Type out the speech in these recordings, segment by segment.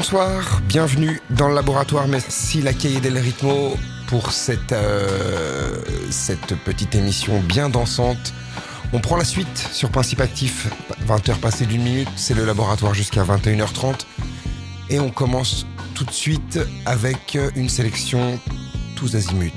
Bonsoir, bienvenue dans le laboratoire Messi La Calle del Ritmo pour cette petite émission bien dansante. On prend la suite sur Principe Actif, 20h passées d'1 minute, c'est le laboratoire jusqu'à 21h30. Et on commence tout de suite avec une sélection tous azimuts.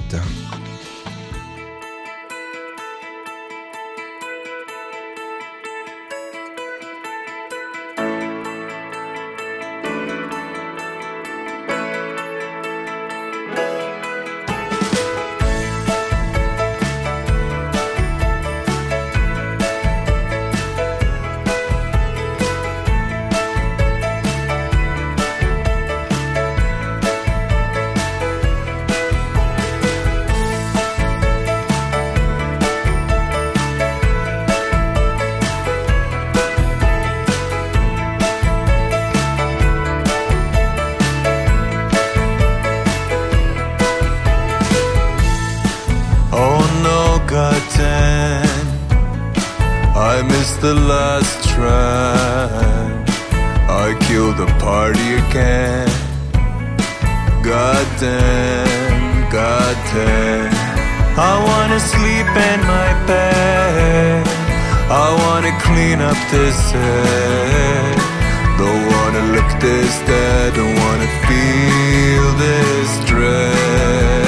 I missed the last train. I killed the party again. Goddamn, goddamn. I wanna sleep in my bed. I wanna clean up this head. Don't wanna look this dead. Don't wanna feel this dread.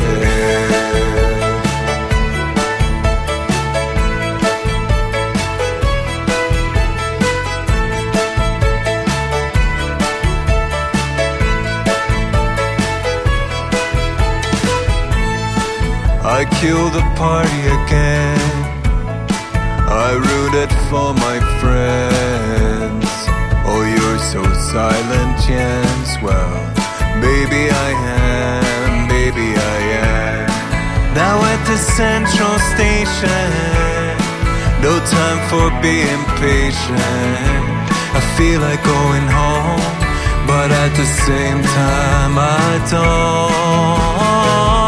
I killed the party again. I ruined it for my friends. Oh, you're so silent, Jens. Well, baby I am, baby I am. Now at the central station, no time for being patient. I feel like going home, but at the same time I don't.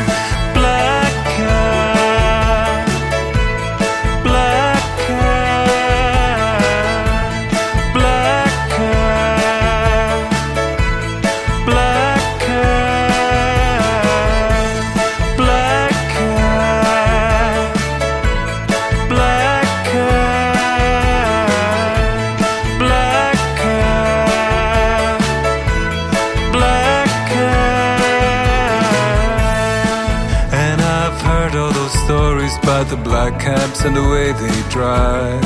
About the black cabs and the way they drive,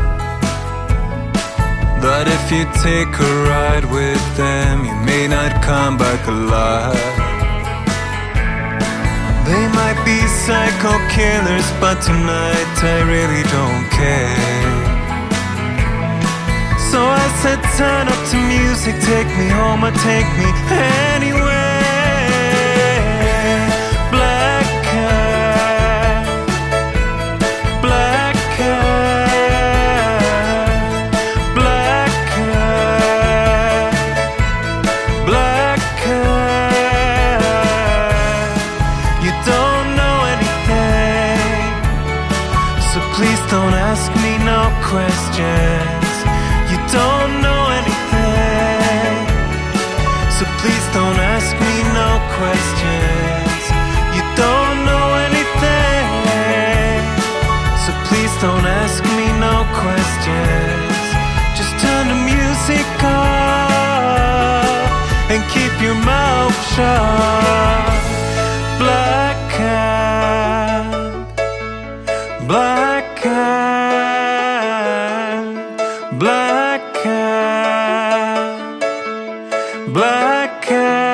that if you take a ride with them, you may not come back alive. They might be psycho killers, but tonight I really don't care. So I said turn up to music, take me home or take me anywhere. Don't ask me no questions. You don't know anything. So please don't ask me no questions. You don't know anything. So please don't ask me no questions. Just turn the music off and keep your mouth shut. Black Cab, Black Cab, Black Cab, Black Cab.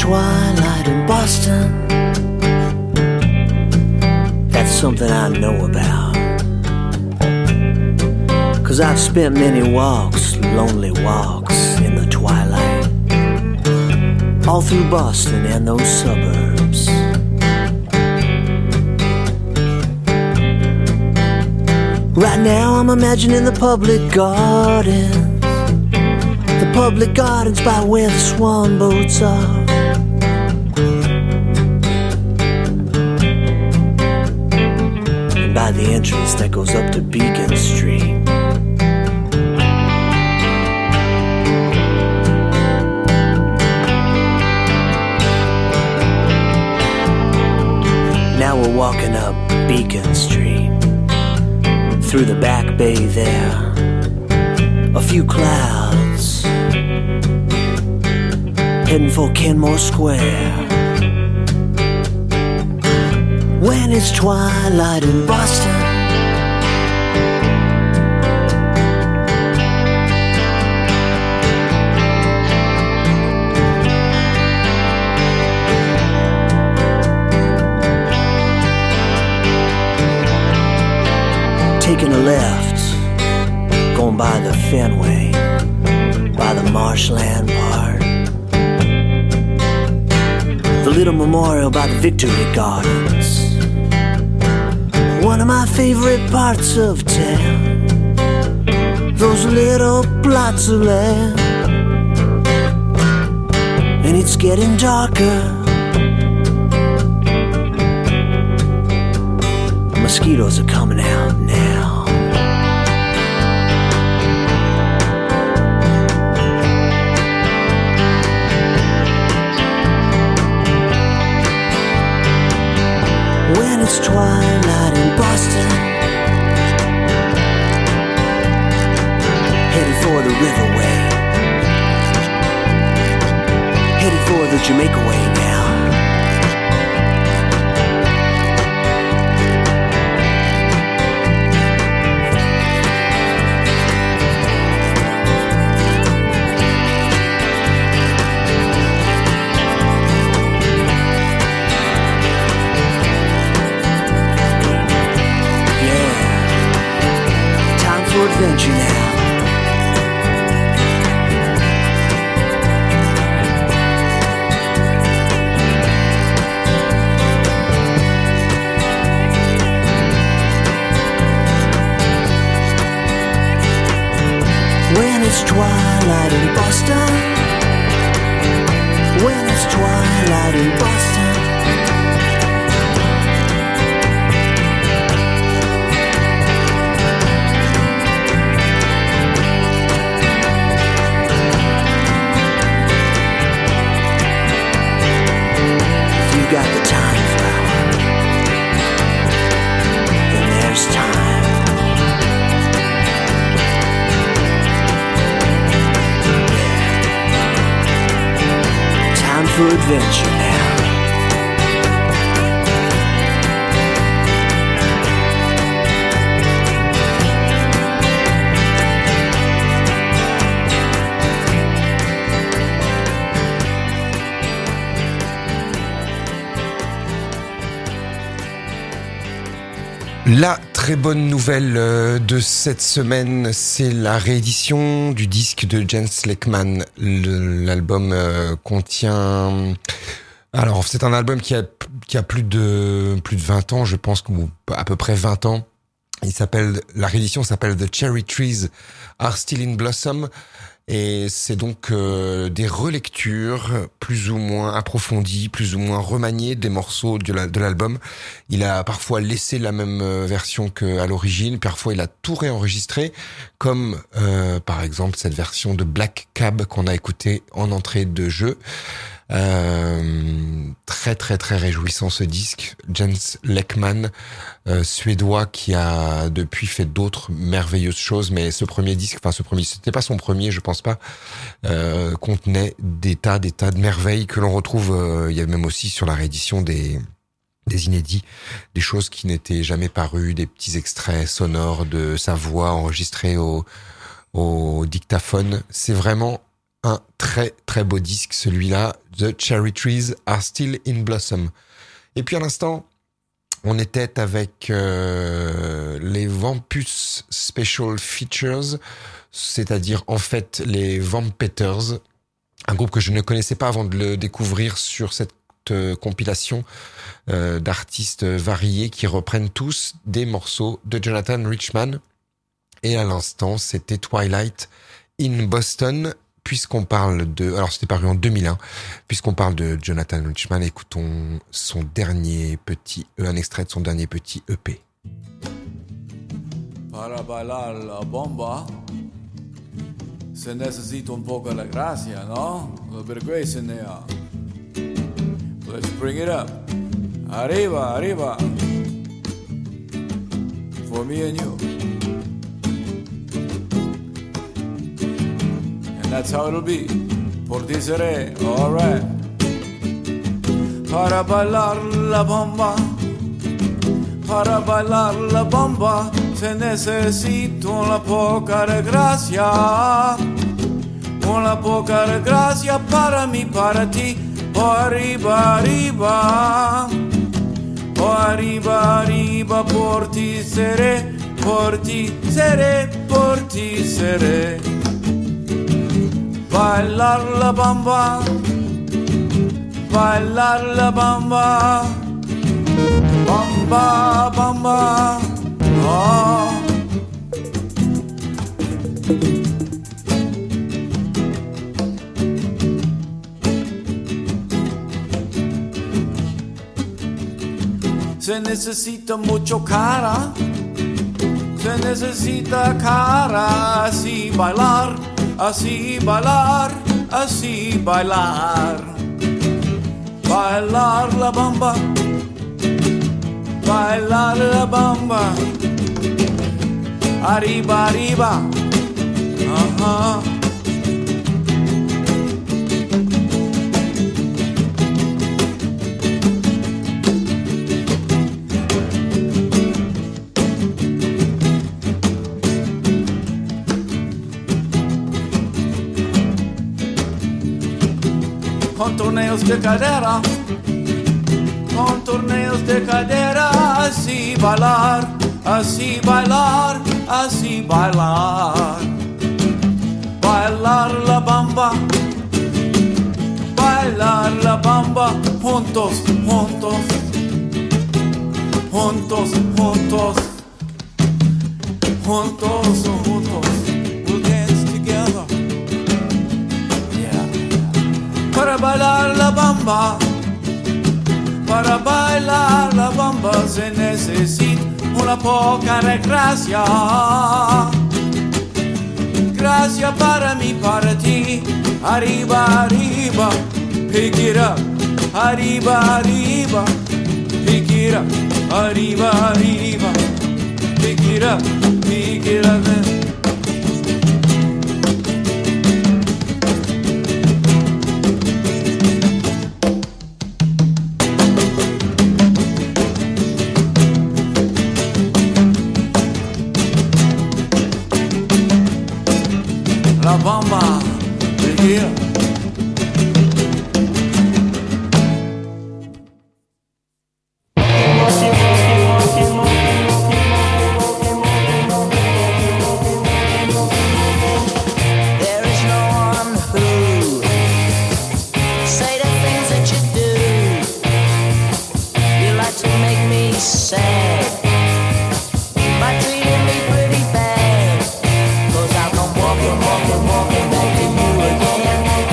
twilight in Boston, that's something I know about. 'Cause I've spent many walks, lonely walks in the twilight, all through Boston and those suburbs. Right now I'm imagining the public gardens, the public gardens by where the swan boats are. And by the entrance that goes up to Beacon Street. Now we're walking up Beacon Street, through the back bay there, a few clouds, heading for Kenmore Square. When it's twilight in Boston, taking a left, going by the Fenway, by the marshland part, the little memorial by the Victory Gardens, one of my favorite parts of town, those little plots of land, and it's getting darker. Mosquitoes are coming out now. When it's twilight in Boston, headed for the Riverway, headed for the Jamaica Way now. Adventure now. When it's twilight in Boston, when it's twilight in Boston, got the time flower, then there's time. Yeah. Time for adventure now. La très bonne nouvelle de cette semaine, c'est la réédition du disque de Jens Lekman. L'album contient... Alors, c'est un album qui a plus de 20 ans, je pense, ou à peu près 20 ans. La réédition s'appelle The Cherry Trees Are Still in Blossom. Et c'est donc des relectures plus ou moins approfondies, plus ou moins remaniées des morceaux de l'album. Il a parfois laissé la même version qu'à l'origine, parfois il a tout réenregistré, comme par exemple cette version de Black Cab qu'on a écoutée en entrée de jeu. Très très très réjouissant ce disque. Jens Lekman, suédois, qui a depuis fait d'autres merveilleuses choses, mais ce premier disque, c'était pas son premier, je pense pas, contenait des tas de merveilles que l'on retrouve. Il y a même aussi sur la réédition des inédits, des choses qui n'étaient jamais parues, des petits extraits sonores de sa voix enregistrés au dictaphone. C'est vraiment Un très très beau disque, celui-là, The Cherry Trees Are Still in Blossom. Et puis à l'instant, on était avec les Vampus Special Features, c'est-à-dire en fait les Vampeters, un groupe que je ne connaissais pas avant de le découvrir sur cette compilation d'artistes variés qui reprennent tous des morceaux de Jonathan Richman. Et à l'instant, c'était Twilight in Boston. Puisqu'on parle de... Alors, c'était paru en 2001. Puisqu'on parle de Jonathan Richman, écoutons son dernier petit... un extrait de son dernier petit EP. Para bailar la bomba se necesita un poco de gracia, ¿no? A little bit of grace in there. Let's bring it up. Arriba, arriba. For me and you. And that's how it'll be. Por ti seré, alright. Para bailar la bomba, para bailar la bomba, se necesita una poca de gracia. Una poca de gracia para mí, para ti. Oh, arriba, arriba. Oh, arriba, arriba, por ti seré, por ti seré, por ti seré. Bailar la bamba, bailar la bamba, bamba, bamba, oh. Se necesita mucho cara, se necesita cara, así bailar, así bailar, así bailar. Bailar la bamba, bailar la bamba. Arriba, arriba, ajá. Con torneos de cadera, con torneos de cadera, así bailar, así bailar, así bailar. Bailar la bamba, bailar la bamba, juntos, juntos, juntos, juntos, juntos, juntos. We'll dance together. Para bailar la bamba, para bailar la bamba se necesita una poca de gracia. Gracia para mí, para ti. Arriba, arriba, pick it up. Arriba, arriba, pick it up. Arriba, arriba, pick it up, pick it up. La bamba, yeah. There is no one who say the things that you do. You like to make me sad by treating me pretty bad. 'Cause I'll come walking back to you again.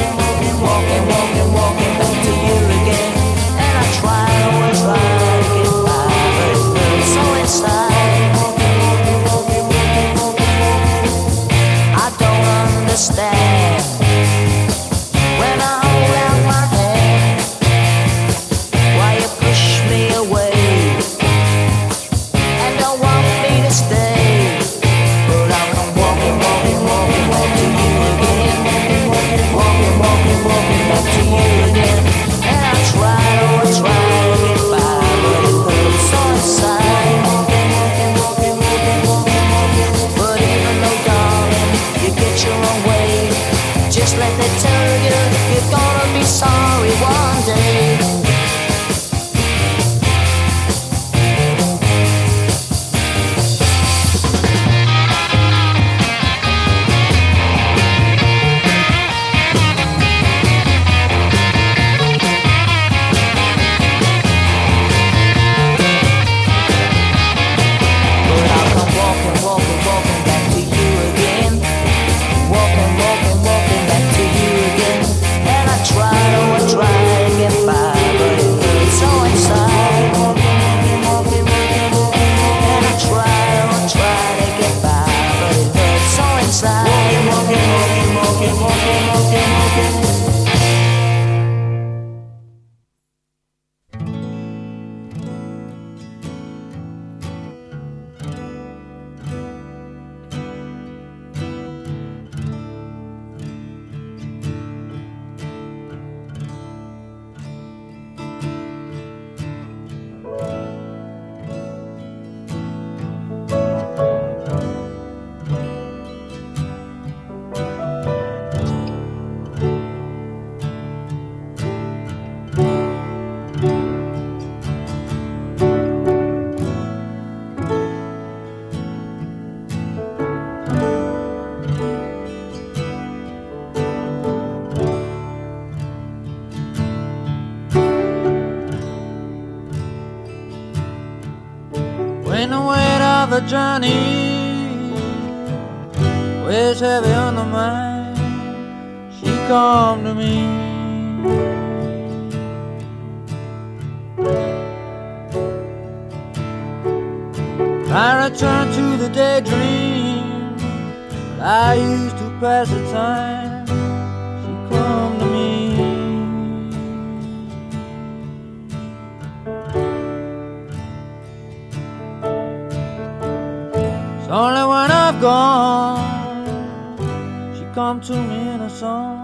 journey weighs heavy on the mind. She come to me. I return to the daydream I used to pass the time. She come to me. It's only when I've gone she come to me in a song.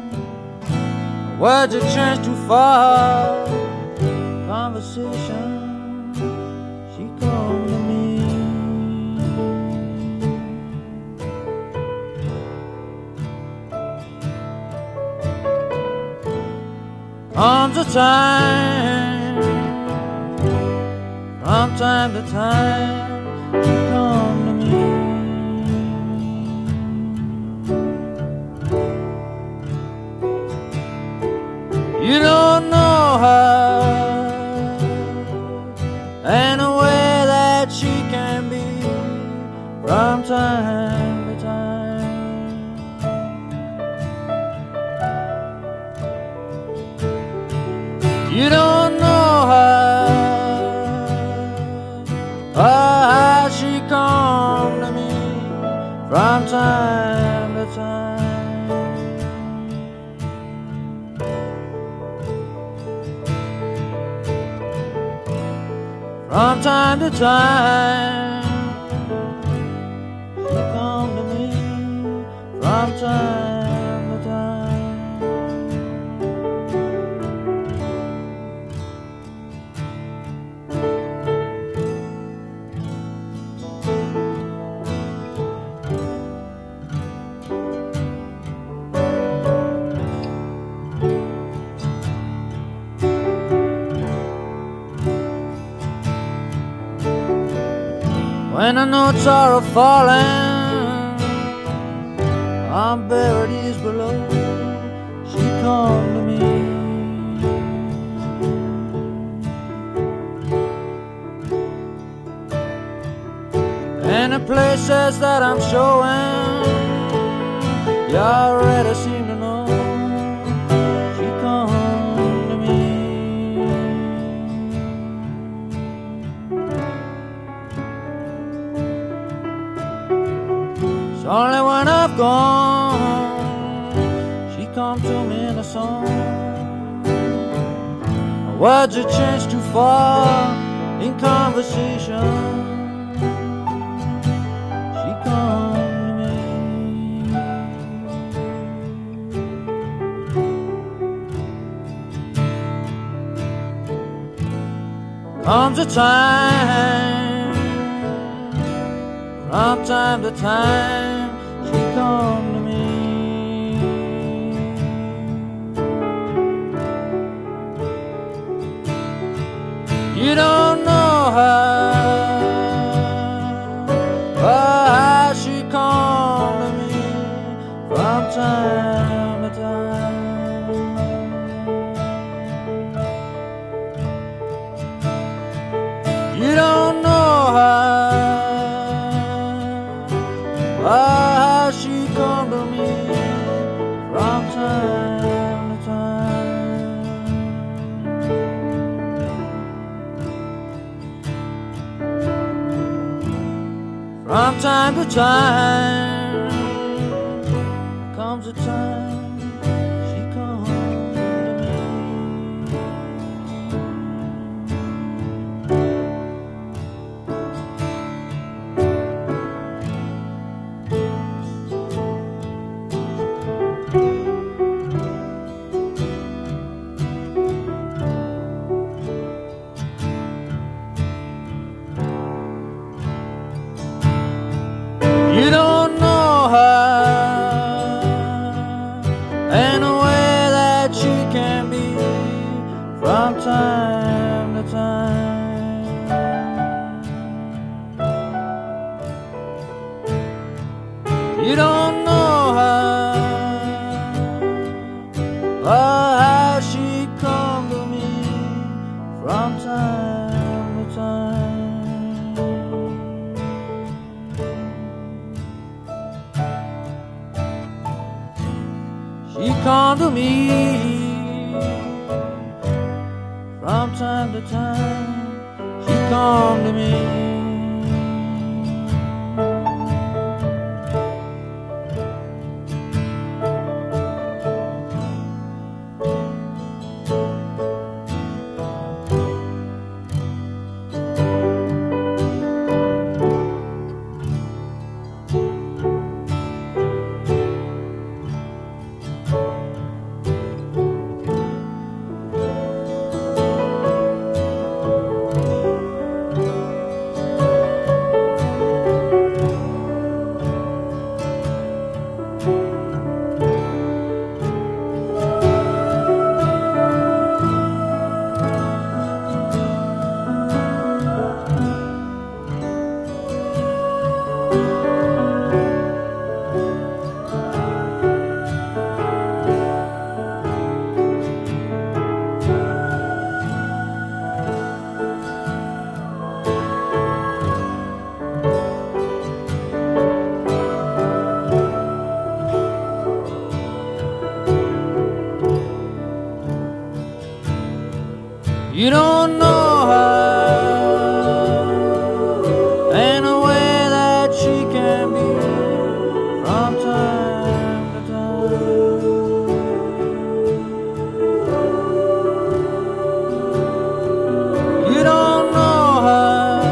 Words have changed too far. Conversation. She come to me. Comes a time, from time to time, she come to me. You don't know her and the way that she can be from time to time. You don't know her, how she come to me from time to time. From time to time, she come to me from time to time. When the notes are falling, I'm buried years below. She come to me. And the places that I'm showing, you already seem to know. She come to me. It's only when I've gone she come to me in a song. My words have changed too far in conversation. She come to me. Comes a time, from time to time, she come to me. You don't know her, how she come to me from time to time. You don't know her, how she come to me from time to time. From time to time comes a time she comes to me. You don't know her and the way that she can be from time to time. You don't know her, how she come to me from time to time. come to me. From time to time, she come to me. You don't know her and the way that she can be from time to time. You don't know her,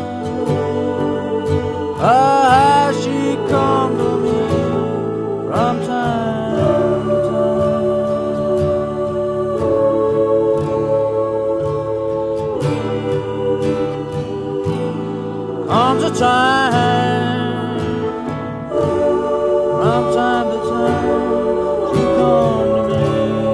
how she come to me from time to time. Comes a time, from time to time, she comes to me.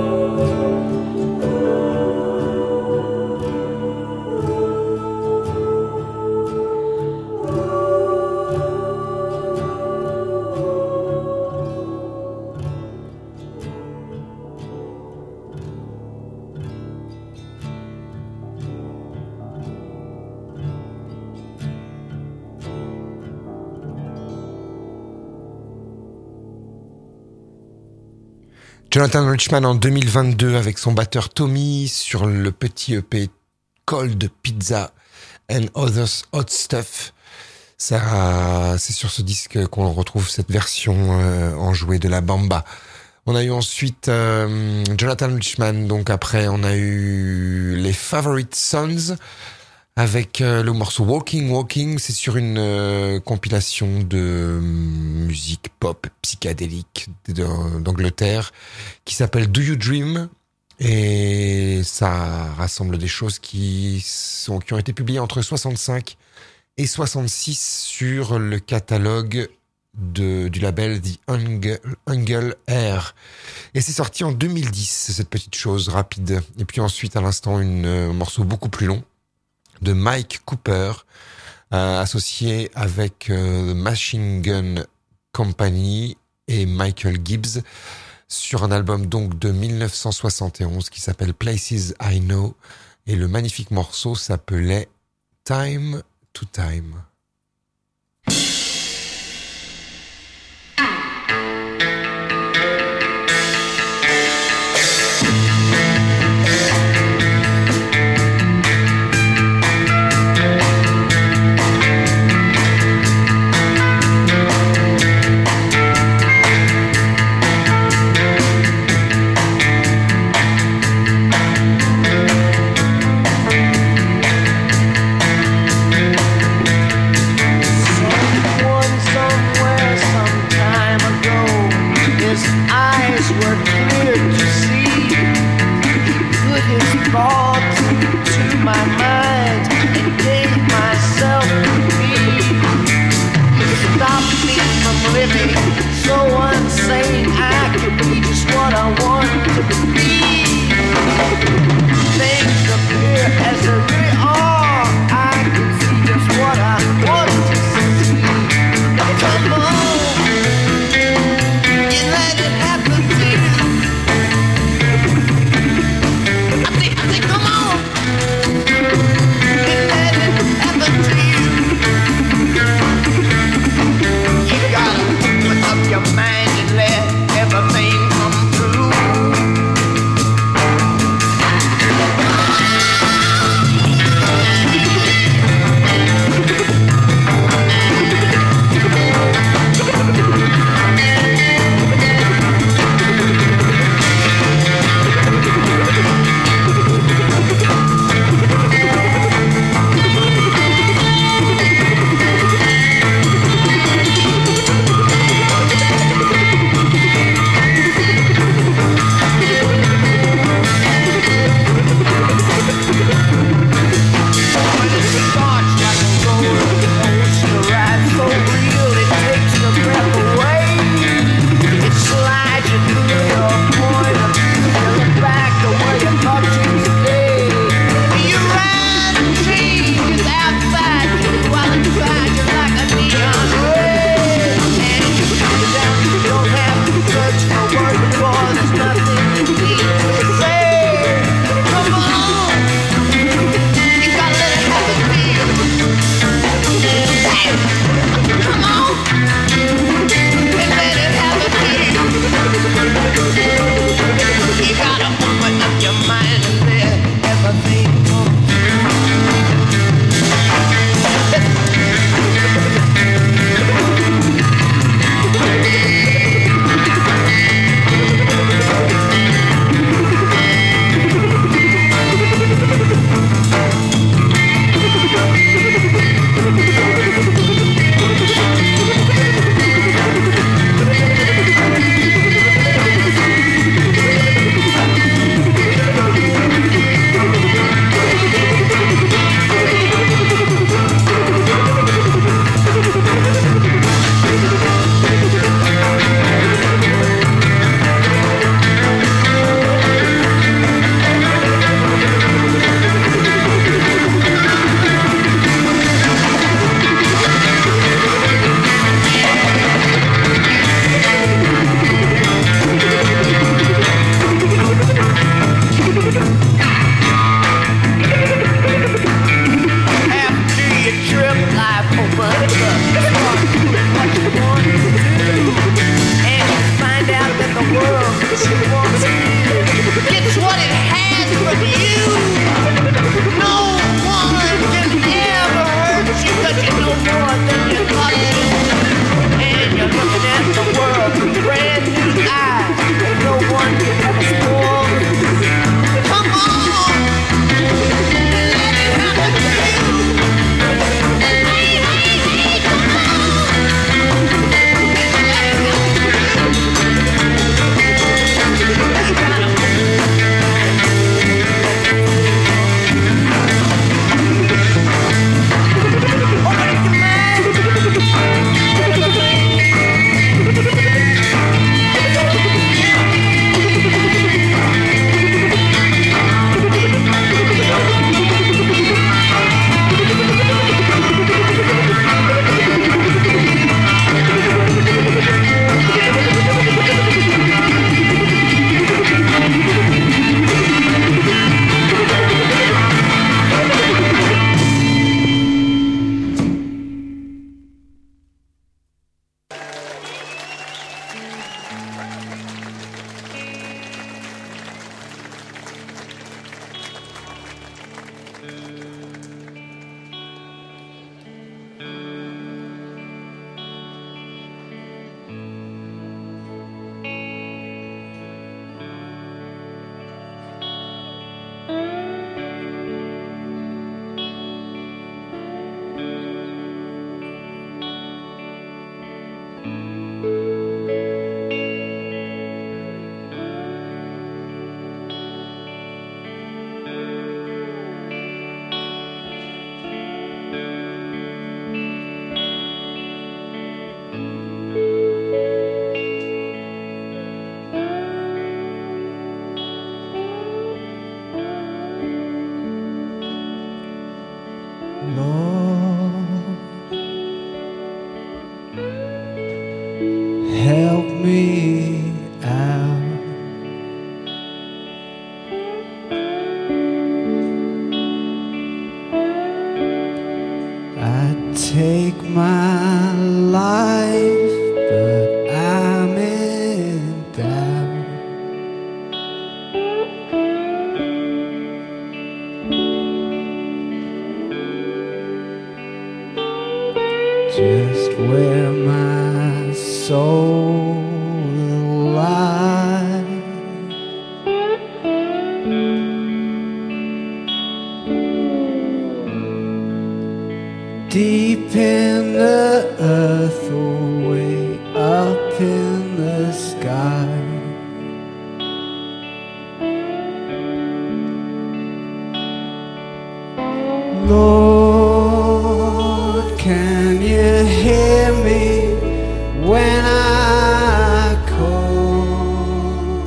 Jonathan Richman en 2022 avec son batteur Tommy sur le petit EP Cold Pizza and Others Hot Stuff. Ça, c'est sur ce disque qu'on retrouve cette version enjouée de la bamba. On a eu ensuite Jonathan Richman, donc après on a eu les Favorite Sons avec le morceau Walking Walking. C'est sur une compilation de musique pop psychédélique d'Angleterre qui s'appelle Do You Dream, et ça rassemble des choses qui ont été publiées entre 65 et 66 sur le catalogue du label The Angle Air. Et c'est sorti en 2010, cette petite chose rapide. Et puis ensuite, à l'instant, un morceau beaucoup plus long de Mike Cooper, associé avec The Machine Gun Company et Michael Gibbs, sur un album donc de 1971 qui s'appelle Places I Know, et le magnifique morceau s'appelait Time to Time. Your mind help me out. I take my life, but I'm in doubt. Just where my soul lies. Deep in the earth or way up in the sky. Lord, can you hear me when I call?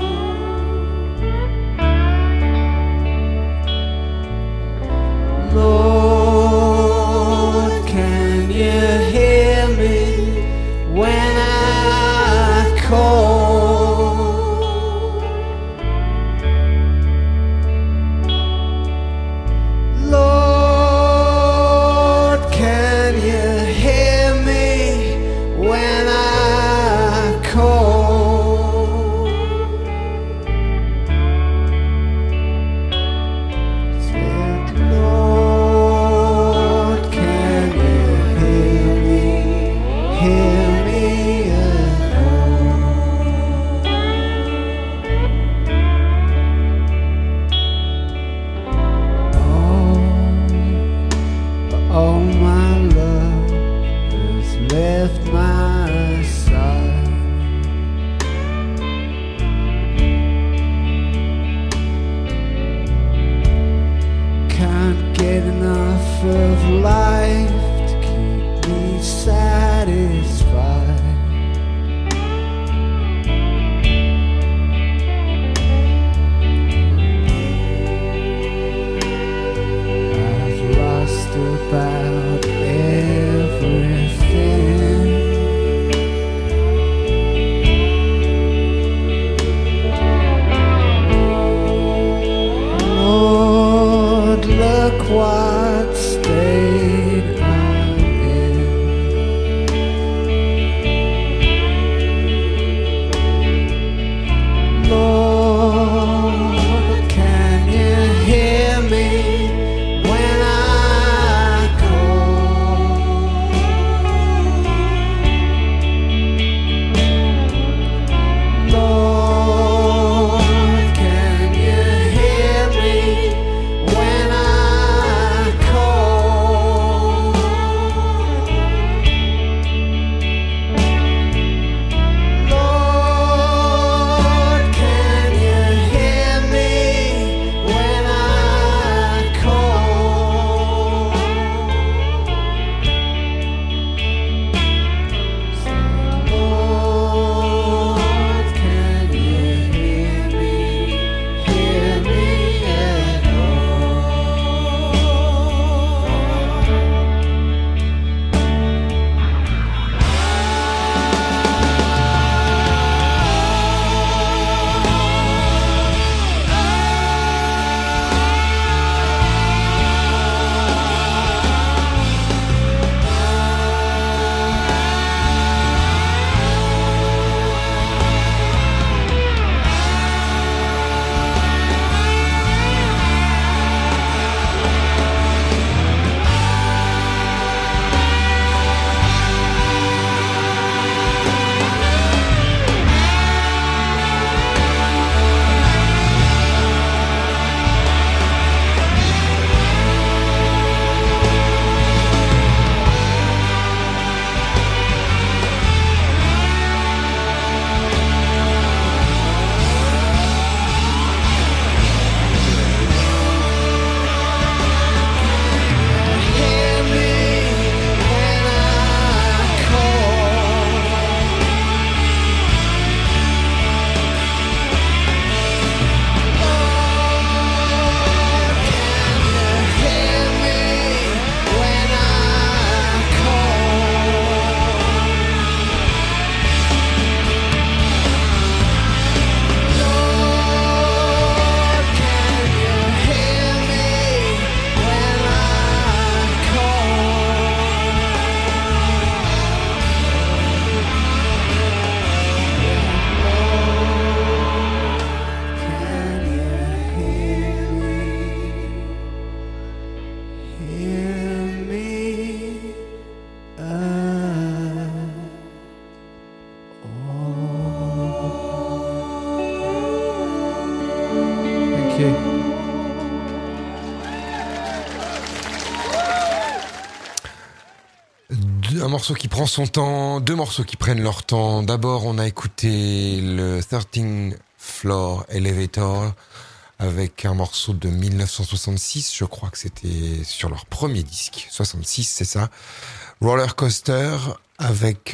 Lord, can you hear me when I call? Lord, can you hear me when I call? Said, Lord, can you hear me at all? Oh, my love has left my side. Can't get enough of life to keep me satisfied. I've lost about everything. Lord, look what state I'm in. morceau qui prend son temps, deux morceaux qui prennent leur temps. D'abord, on a écouté le 13th Floor Elevator avec un morceau de 1966. Je crois que c'était sur leur premier disque. 66, c'est ça. Roller Coaster avec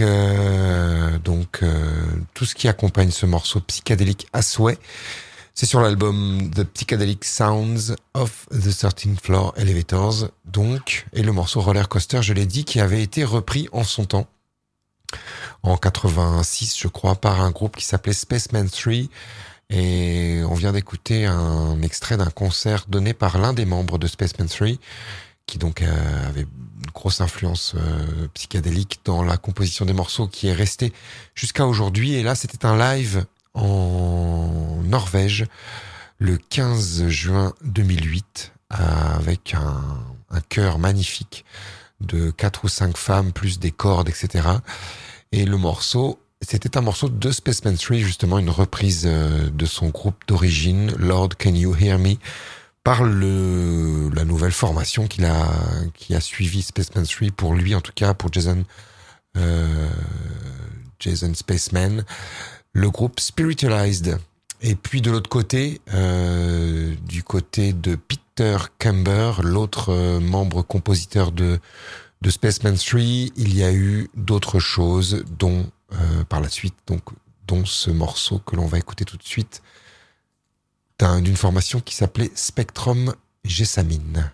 tout ce qui accompagne ce morceau psychédélique à souhait. C'est sur l'album The Psychedelic Sounds of the 13th Floor Elevators, donc, et le morceau Roller Coaster, je l'ai dit, qui avait été repris en son temps, en 86, je crois, par un groupe qui s'appelait Spaceman 3, et on vient d'écouter un extrait d'un concert donné par l'un des membres de Spaceman 3, qui donc avait une grosse influence psychédélique dans la composition des morceaux, qui est resté jusqu'à aujourd'hui, et là, c'était un live en Norvège le 15 juin 2008 avec un chœur magnifique de 4 ou 5 femmes plus des cordes, etc. Et le morceau, c'était un morceau de Spaceman 3, justement une reprise de son groupe d'origine, Lord Can You Hear Me, par la nouvelle formation qui a suivi Spaceman 3, pour lui en tout cas, pour Jason Spaceman, le groupe Spiritualized. Et puis de l'autre côté, du côté de Peter Camber, l'autre membre compositeur de Spaceman 3, il y a eu d'autres choses, dont par la suite, dont ce morceau que l'on va écouter tout de suite, d'une formation qui s'appelait Spectrum Jessamine.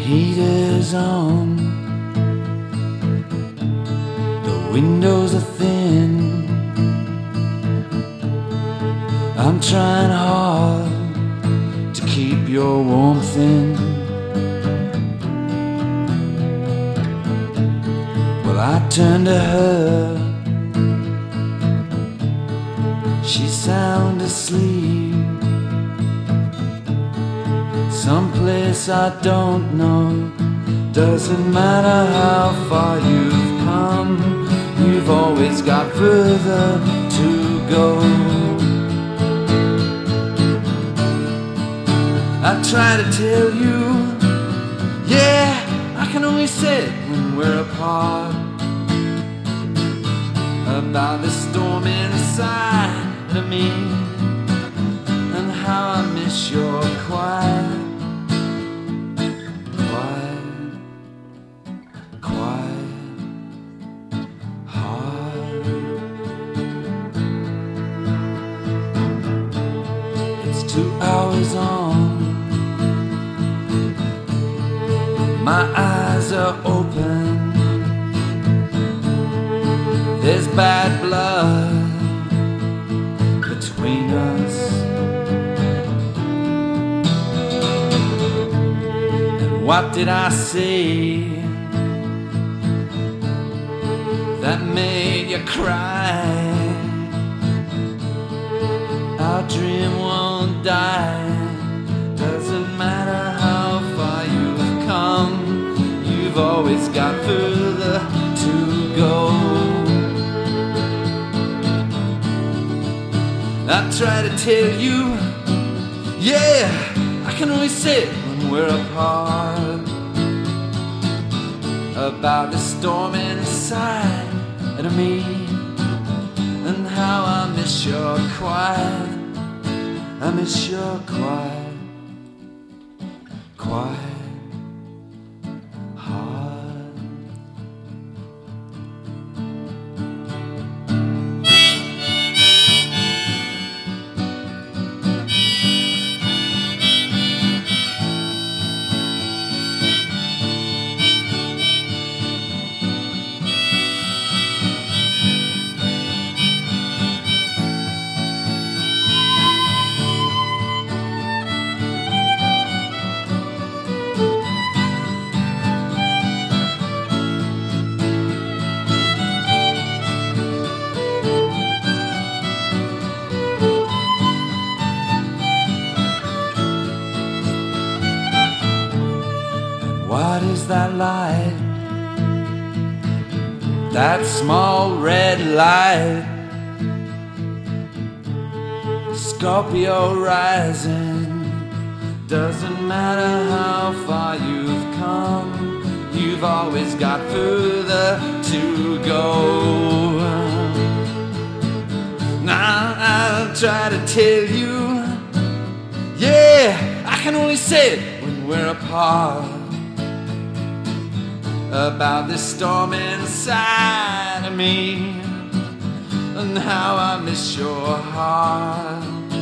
heat is on, the windows are thin. I'm trying hard to keep your warmth in. Well, I turned to her, she's sound asleep, someplace I don't know. Doesn't matter how far you've come, you've always got further to go. I try to tell you, yeah, I can only say it when we're apart, about the storm inside of me, and how I miss your quiet, quiet, quiet heart. It's 2 hours on, my eyes are open, there's bad blood between us, and what did I say that made you cry? Our dream won't die, doesn't matter how far you've come, you've always got further to go. I try to tell you, yeah, I can only say it when we're apart, about the storm inside of me, and how I miss your quiet, I miss your quiet, quiet heart. What is that light? That small red light, Scorpio rising. Doesn't matter how far you've come, you've always got further to go. Now I'll try to tell you, yeah, I can only say it when we're apart, about this storm inside of me, and how I miss your heart.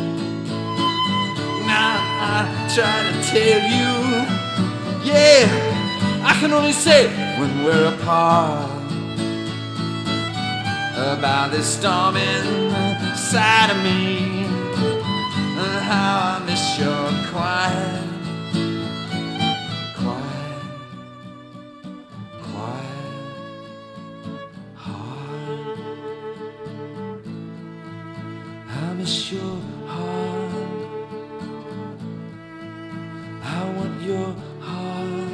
Now I try to tell you, yeah, I can only say it when we're apart, about this storm inside of me, and how I miss your quiet, I miss your heart, I want your heart.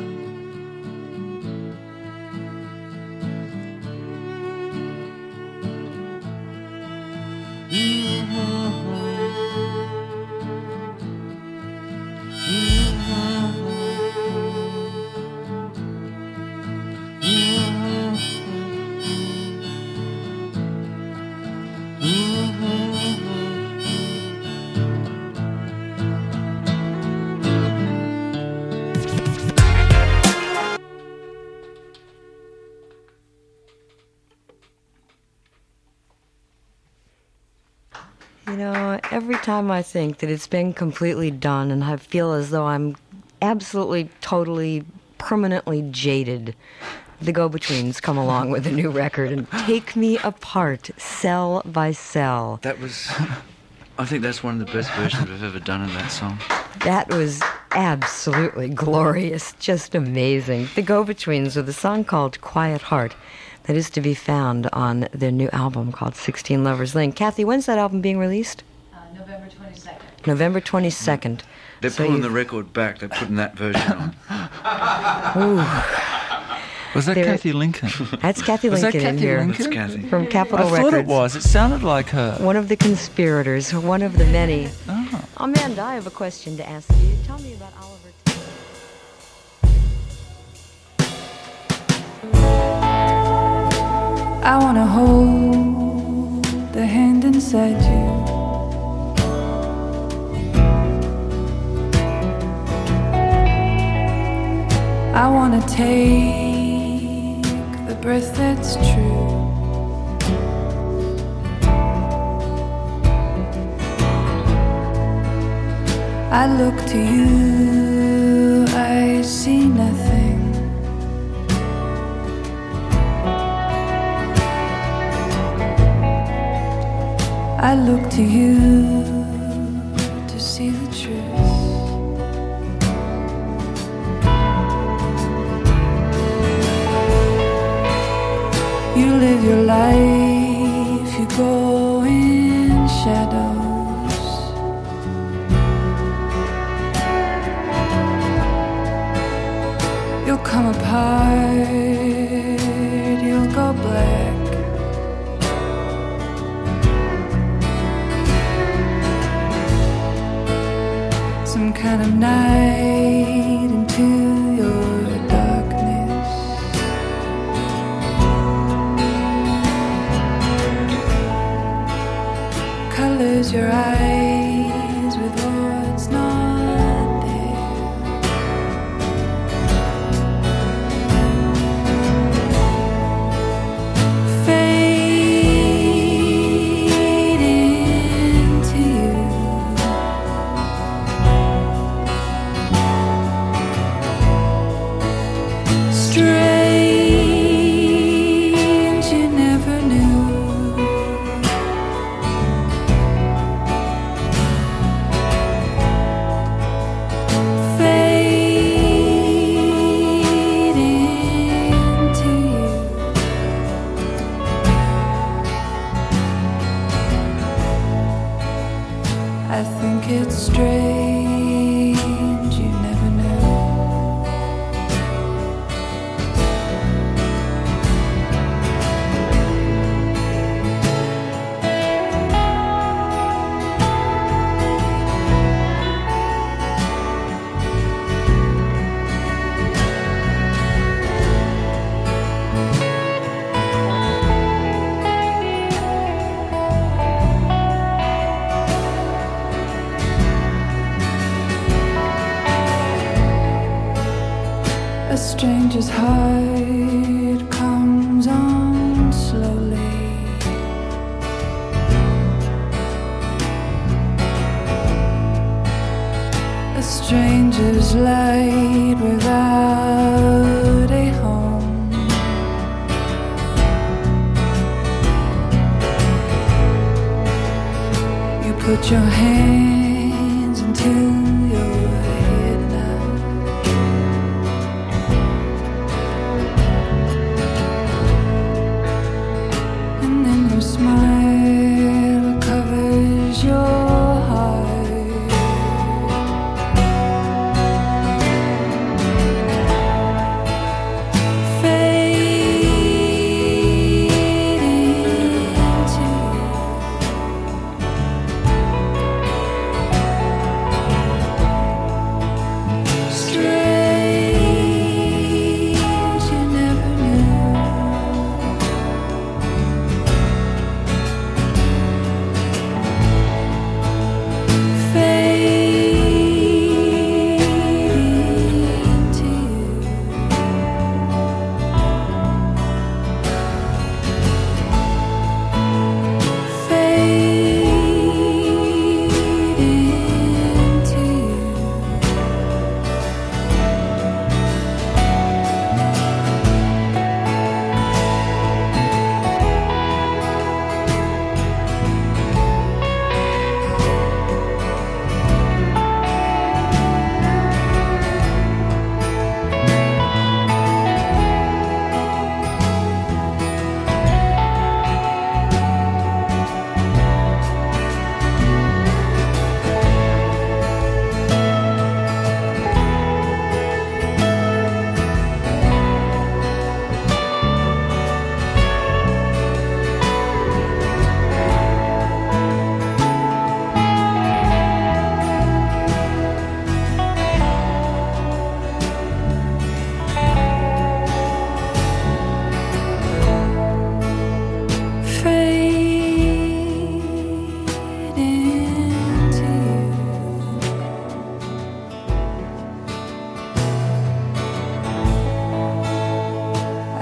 You know, every time I think that it's been completely done and I feel as though I'm absolutely, totally permanently jaded, the Go-Betweens come along with a new record and take me apart, cell by cell. That was... I think that's one of the best versions we've ever done of that song. That was absolutely glorious, just amazing. The Go-Betweens with a song called Quiet Heart that is to be found on their new album called 16 Lovers Lane. Kathy, when's that album being released? November 22nd. November 22nd. They're pulling the record back. They're putting that version on. Was that Kathy Lincoln? That's Kathy Lincoln in here. That's Kathy. From Capitol Records. I thought it was. It sounded like her. One of the conspirators, one of the many. Oh. Amanda, I have a question to ask you. Tell me about Oliver Tambo. I wanna hold the hand inside you. I wanna take the breath that's true. I look to you, I see nothing. I look to you to see the truth. You live your life, you go in shadows. You'll come apart, you'll go black. Some kind of night into your darkness. Colors your eyes with what's not there. Fade into you. Strange, you never knew. Fade into you. I think it's strange, you never knew. A stranger's heart comes on slowly. A stranger's light without a home. You put your hands into your head now. And then your smile covers your heart.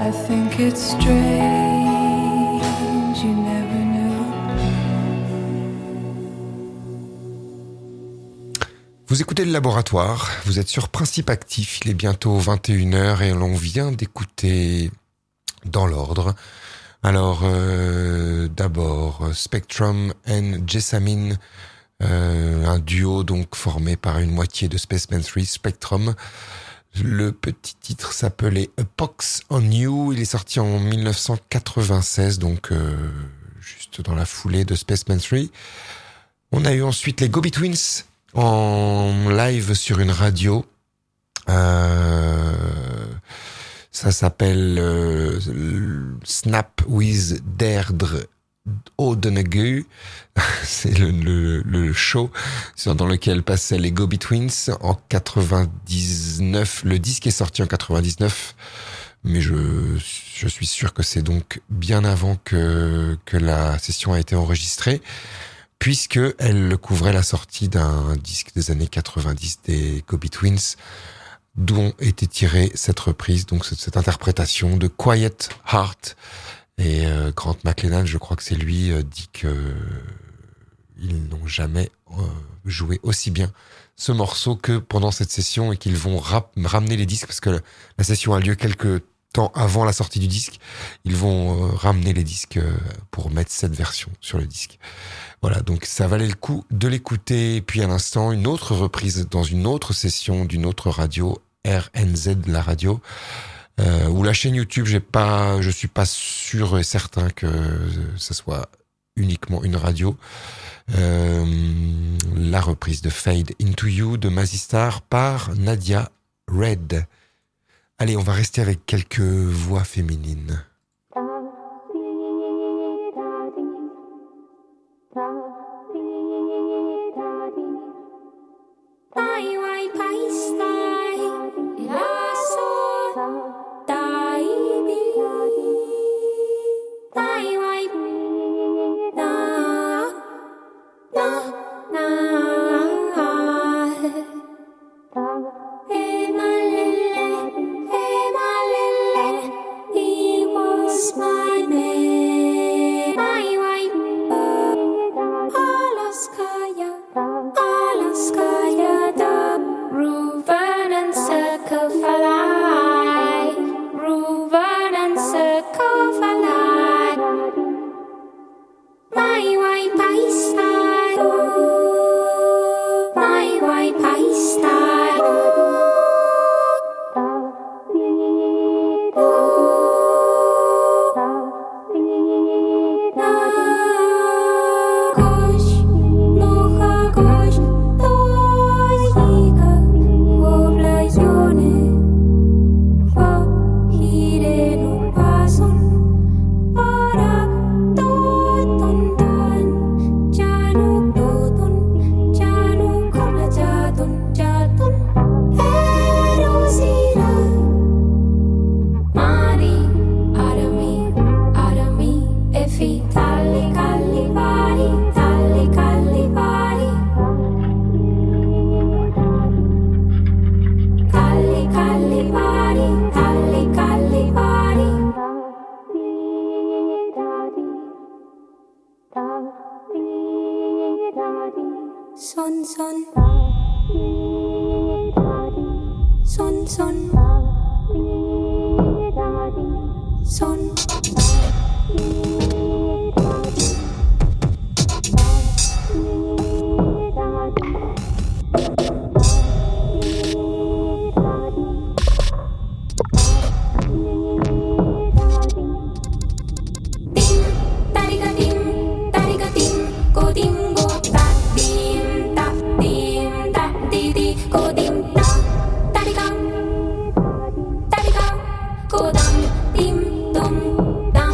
I think it's strange you never knew. Vous écoutez le laboratoire, vous êtes sur Principe Actif, il est bientôt 21h et l'on vient d'écouter dans l'ordre. Alors d'abord Spectrum and Jessamine, un duo donc formé par une moitié de Spaceman 3, Spectrum. Le petit titre s'appelait A Pox on You, il est sorti en 1996, donc juste dans la foulée de Spaceman 3. On a eu ensuite les Go-Betweens en live sur une radio. Ça s'appelle Snap with Deirdre O'Donoghue. C'est le show dans lequel passaient les Go-Betweens en 99. Le disque est sorti en 99, mais je suis sûr que c'est donc bien avant que la session a été enregistrée, puisque elle couvrait la sortie d'un disque des années 90 des Go-Betweens, dont était tirée cette reprise, donc cette interprétation de Quiet Heart. Et Grant McLennan, je crois que c'est lui, dit que ils n'ont jamais joué aussi bien ce morceau que pendant cette session, et qu'ils vont ramener les disques, parce que la session a lieu quelques temps avant la sortie du disque. Ils vont ramener les disques pour mettre cette version sur le disque. Voilà, donc ça valait le coup de l'écouter. Et puis à l'instant, une autre reprise dans une autre session d'une autre radio, RNZ, la radio, ou la chaîne YouTube, je suis pas sûr et certain que ce soit uniquement une radio. La reprise de Fade Into You de Mazistar par Nadia Red. Allez, on va rester avec quelques voix féminines. Go dum, dim, dum, dum.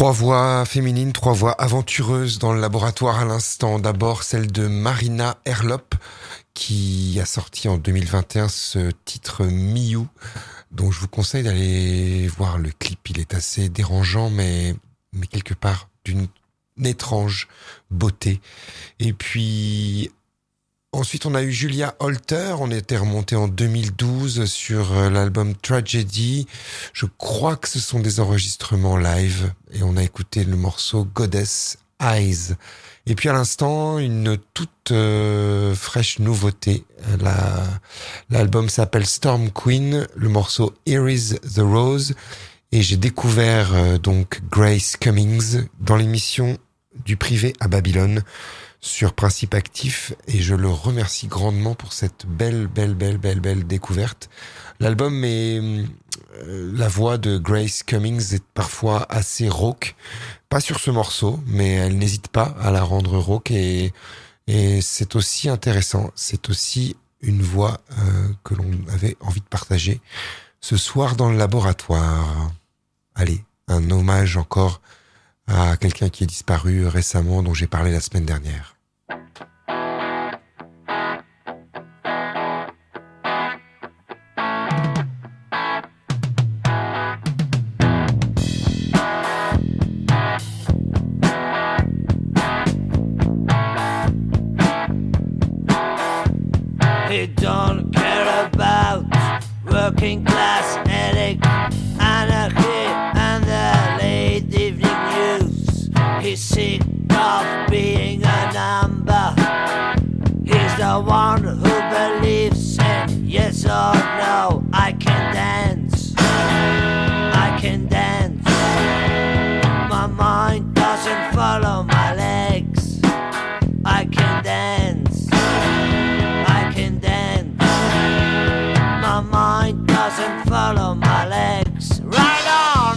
Trois voix féminines, trois voix aventureuses dans le laboratoire à l'instant. D'abord celle de Marina Herlop qui a sorti en 2021 ce titre Miou, dont je vous conseille d'aller voir le clip. Il est assez dérangeant mais quelque part d'une étrange beauté. Et puis ensuite, on a eu Julia Holter. On était remonté en 2012 sur l'album Tragedy. Je crois que ce sont des enregistrements live. Et on a écouté le morceau Goddess Eyes. Et puis à l'instant, une toute fraîche nouveauté. L'album s'appelle Storm Queen. Le morceau Here is the Rose. Et j'ai découvert donc Grace Cummings dans l'émission du privé à Babylone sur Principe Actif, et je le remercie grandement pour cette belle découverte. L'album est la voix de Grace Cummings est parfois assez rauque, pas sur ce morceau, mais elle n'hésite pas à la rendre rauque, et c'est aussi intéressant. C'est aussi une voix que l'on avait envie de partager ce soir dans le laboratoire. Allez, un hommage encore à quelqu'un qui est disparu récemment, dont j'ai parlé la semaine dernière. He don't care about working class ethic, anarchy and the late evening news. He's sick of being a number. He's the one who believes in yes or no. I can dance, I can dance. My mind doesn't follow my legs. I can dance, I can dance. My mind doesn't follow my legs. Right on!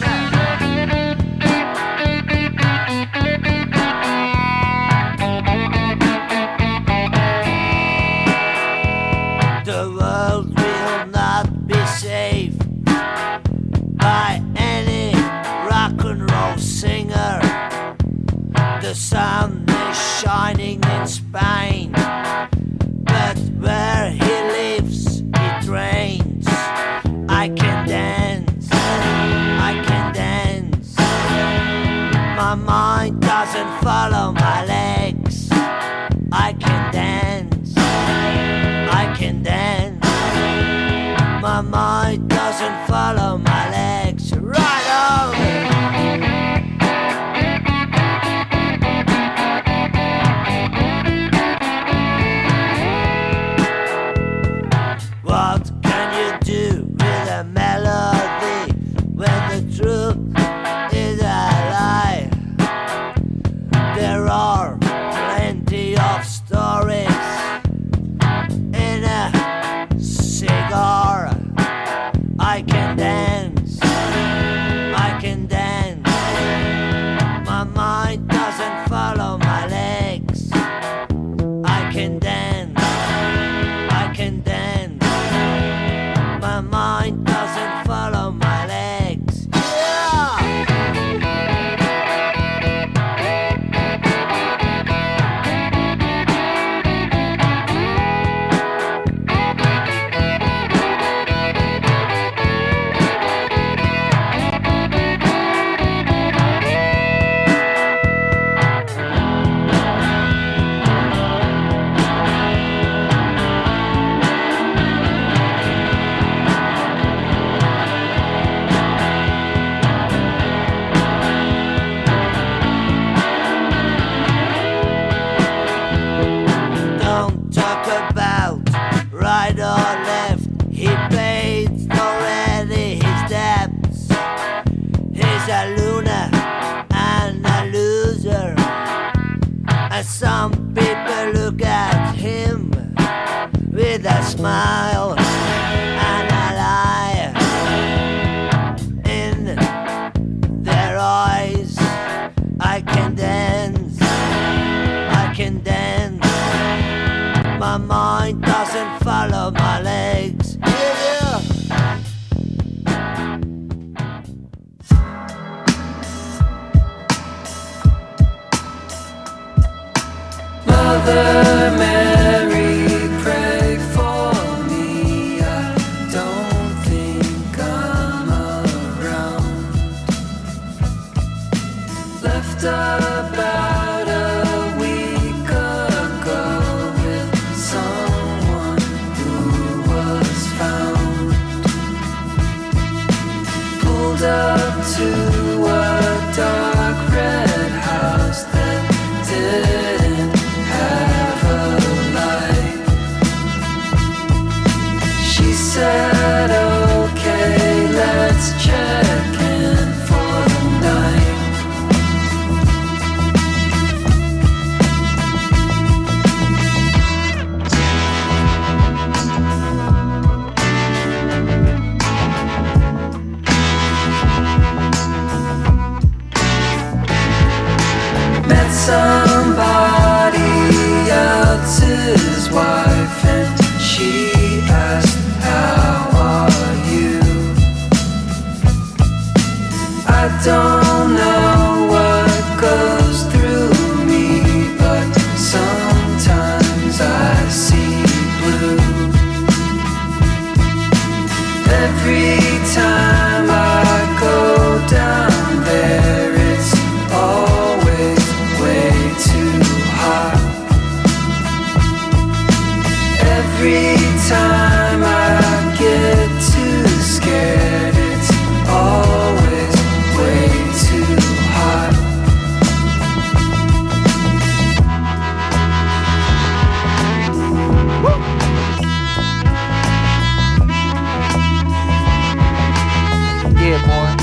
The world will not be saved by any rock and roll singer. The sun is shining in Spain, but where he lives it rains. I can dance, I can dance. My mind doesn't follow my legs. I can dance, I can dance. My mind doesn't follow my legs. Right on! What can you do with a melody when the truth is a lie? There are plenty of stories in a cigar. I can dance, I can dance. My mind doesn't follow my legs. I can dance, I can dance. My mind doesn't follow my legs. Yeah! Don't talk about right or left. He paid already his debts. He's a loner and a loser, and some people look at him with a smile and a lie in their eyes. I can dance, I can dance. My mind doesn't follow my legs. Yeah. about a week ago with someone who was found, pulled up to a dark red house that didn't have a light. She said, okay, let's check in for the night. Met somebody else's wife and she asked, how are you? I don't know what goes through me, but sometimes I see blue. Every time I go down there, it's always way too hot. Every time I get too scared, it's always way too hot. Yeah, boy.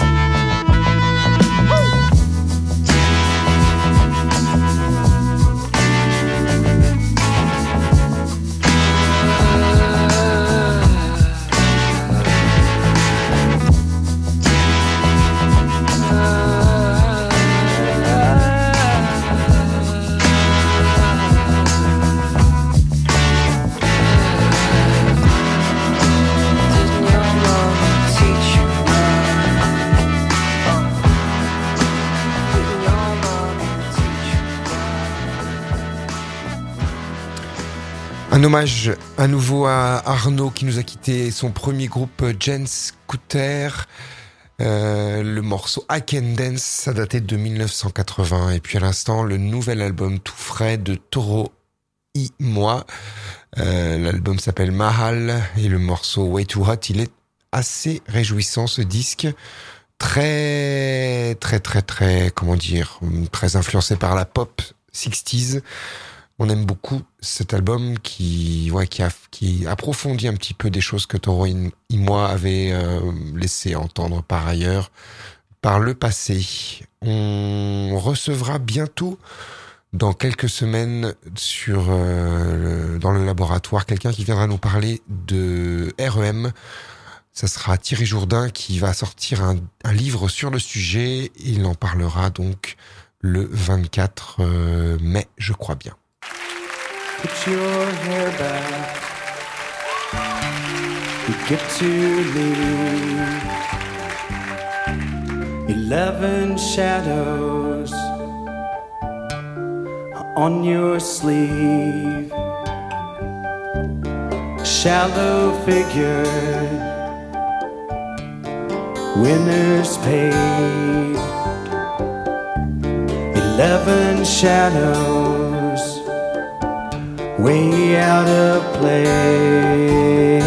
Un hommage à nouveau à Arnaud qui nous a quitté, son premier groupe Jens Scooter. Le morceau I Can Dance, ça datait de 1980. Et puis à l'instant, le nouvel album tout frais de Toro y Moi. L'album s'appelle Mahal et le morceau Way Too Hot, il est assez réjouissant ce disque. Très, comment dire, très influencé par la pop 60s. On aime beaucoup cet album qui approfondit un petit peu des choses que Toro y Moi avait laissé entendre par ailleurs par le passé. On recevra bientôt, dans quelques semaines, dans le laboratoire, quelqu'un qui viendra nous parler de REM. Ça sera Thierry Jourdain qui va sortir un livre sur le sujet. Il en parlera donc le 24 mai, je crois bien. Put your hair back. You get to leave 11 shadows on your sleeve. A shallow figure, winners paid. 11 shadows, way out of place.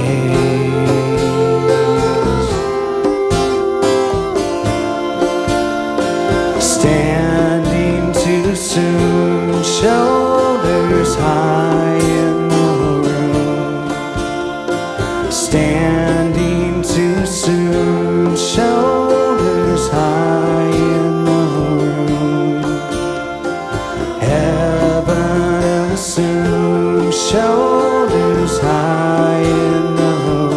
Standing too soon, shoulders high in the room. Standing too soon, shoulders high in the room. Heaven assumes shoulders high in the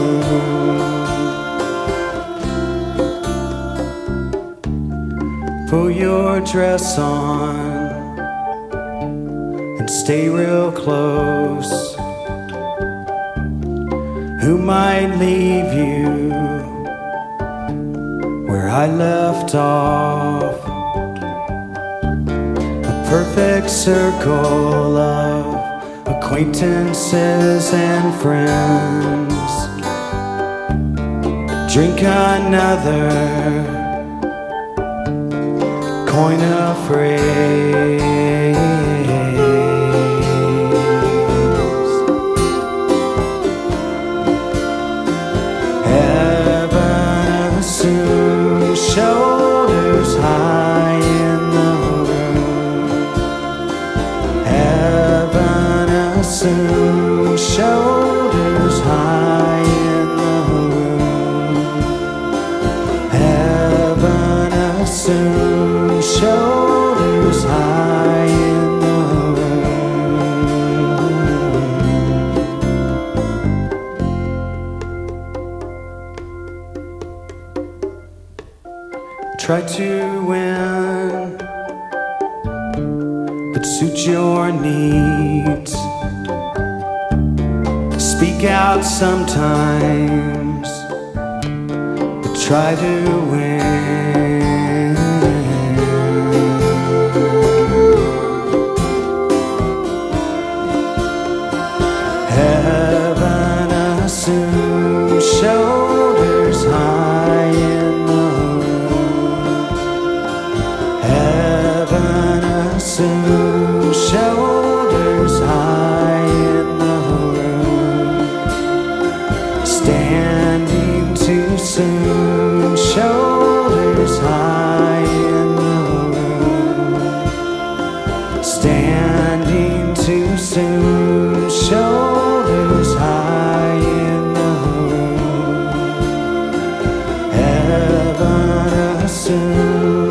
room. Put your dress on and stay real close. Who might leave you where I left off? A perfect circle of acquaintances and friends. Drink another coin a phrase. Heaven assumes shoulders high in the room. Heaven assumes shoulders high in the room. Heaven assumes shoulders high in the room. Try to win, but suit your needs. Speak out sometimes, but try to win. Heaven assumes shoulders high in the room. Heaven assumes shoulders high in the room. Standing too soon, shoulders high in the room. Standing too soon, shoulders high in the room. Heaven assumes.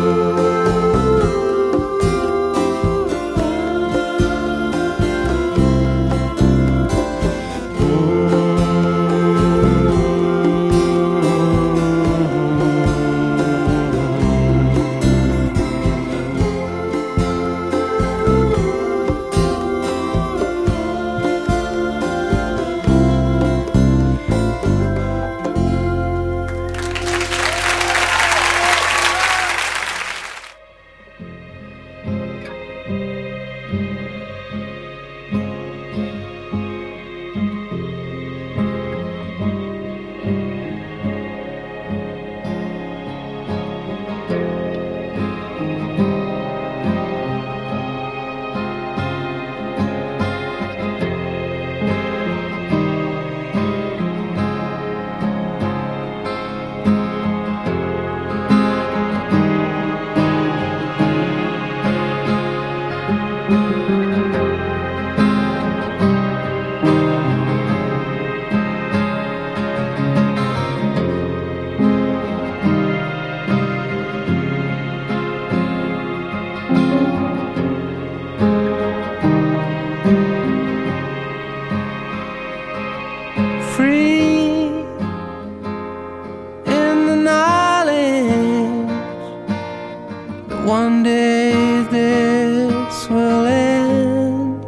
One day this will end.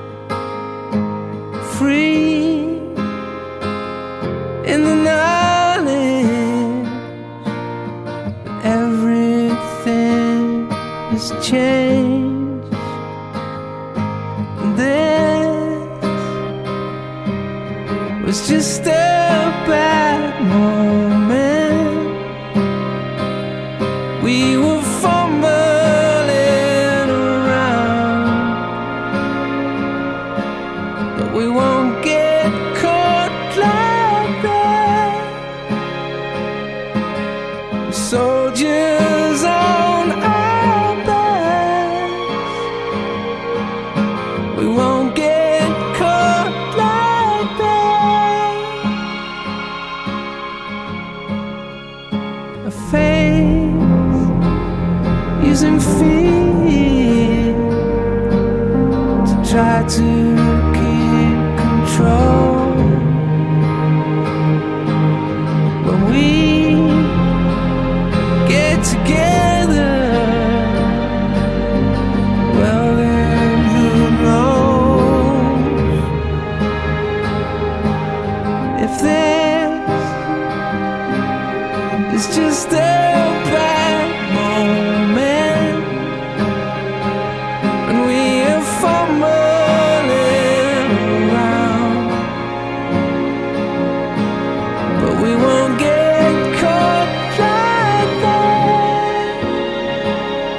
Free in the knowledge that everything has changed. And this was just a bad moment. We were fumbling around, but we won't get caught like that. Soldiers on our backs, we won't get caught like that. A face using fear to try to keep control. When we get together, well then who knows if this is just a bad moment. And we are fumbling around, but we won't get caught like that.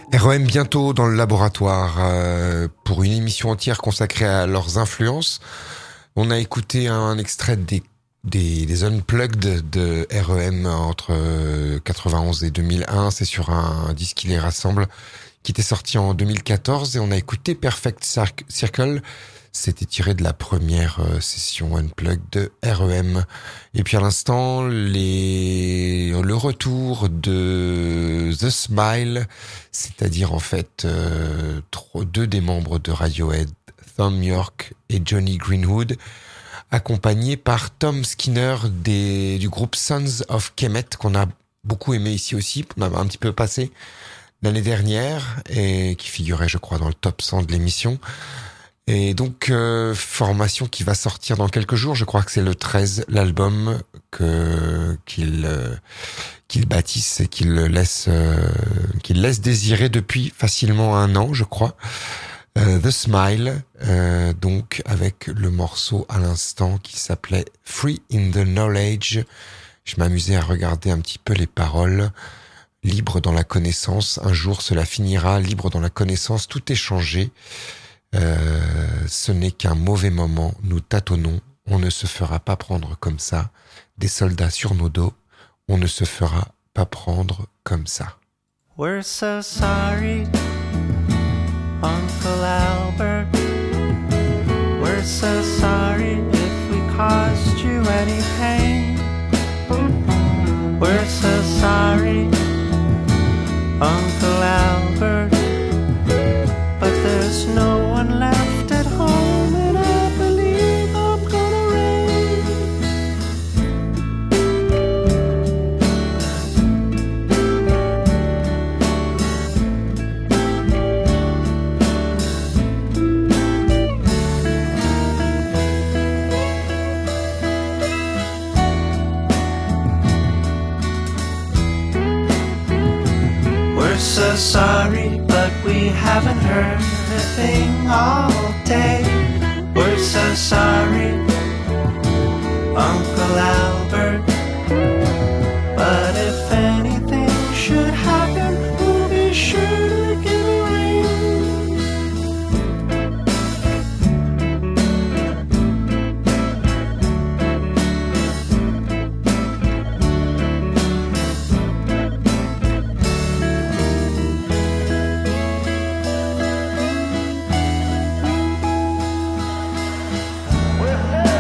REM bientôt dans le laboratoire pour une émission entière consacrée à leurs influences. On a écouté un extrait des Unplugged de REM entre 91 et 2001. C'est sur un disque qui les rassemble, qui était sorti en 2014. Et on a écouté Perfect Circle. C'était tiré de la première session Unplugged de REM. Et puis à l'instant, le retour de The Smile, c'est-à-dire en fait deux des membres de Radiohead, Thom Yorke et Johnny Greenwood, accompagnés par Tom Skinner du groupe Sons of Kemet, qu'on a beaucoup aimé ici aussi, on a un petit peu passé l'année dernière, et qui figurait je crois dans le top 100 de l'émission. Et donc, formation qui va sortir dans quelques jours. Je crois que c'est le 13, l'album qu'il bâtisse et qu'il laisse désirer depuis facilement 1 an, je crois. The Smile, donc avec le morceau à l'instant qui s'appelait Free in the Knowledge. Je m'amusais à regarder un petit peu les paroles. Libre dans la connaissance, un jour cela finira. Libre dans la connaissance, tout est changé. Ce n'est qu'un mauvais moment, nous tâtonnons, on ne se fera pas prendre comme ça. Des soldats sur nos dos, on ne se fera pas prendre comme ça. We're so sorry, Uncle Albert. We're so sorry if we caused you any pain. We're so sorry, Uncle Albert. But there's no one left at home, and I believe I'm gonna rain. We're so sorry, but we haven't heard a thing all day. We're so sorry, Uncle Albert. But if anything should happen, we'll be sure to give a ring. We're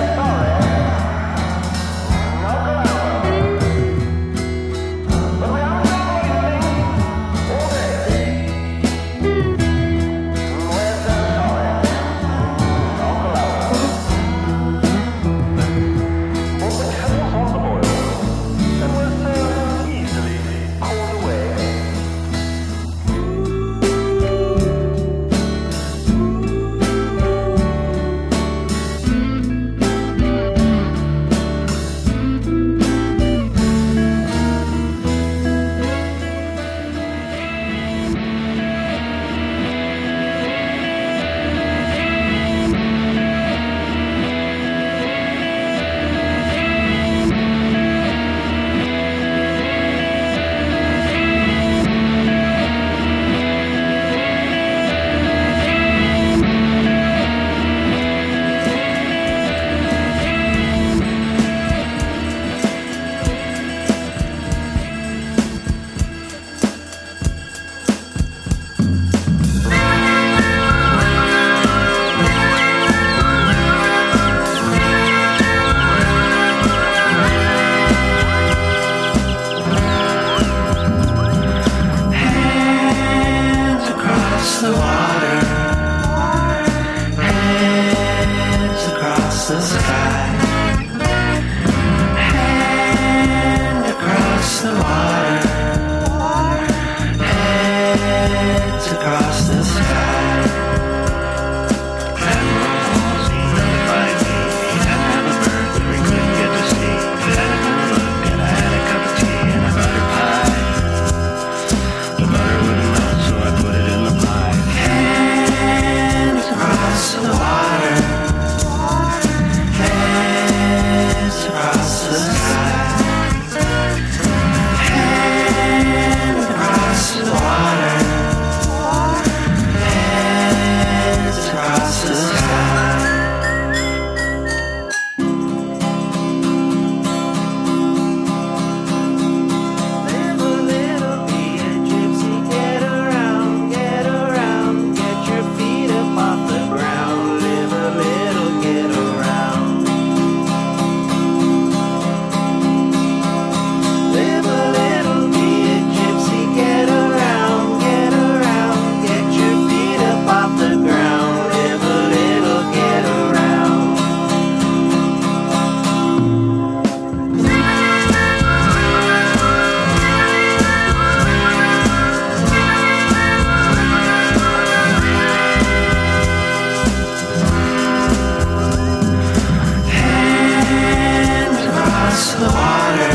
across the water,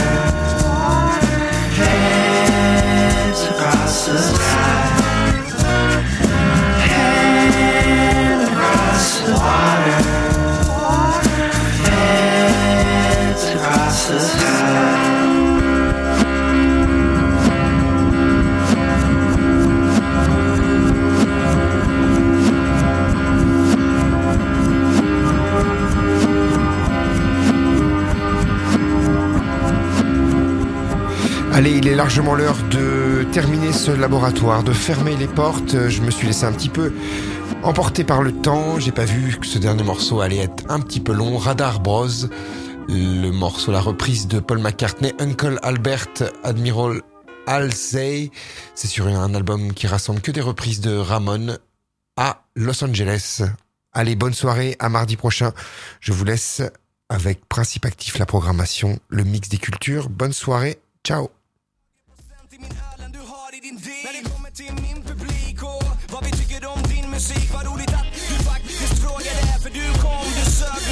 heads across the sky, head across the water, heads across the sky. Allez, il est largement l'heure de terminer ce laboratoire, de fermer les portes. Je me suis laissé un petit peu emporté par le temps. J'ai pas vu que ce dernier morceau allait être un petit peu long. Radar Bros, le morceau, la reprise de Paul McCartney, Uncle Albert, Admiral Halsey. C'est sur un album qui rassemble que des reprises de Ramon à Los Angeles. Allez, bonne soirée, à mardi prochain. Je vous laisse avec Principe Actif, la programmation, le mix des cultures. Bonne soirée, ciao. När det kommer till min publik och vad vi tycker om din musik. Vad roligt att du faktiskt frågade, för du kom, du sög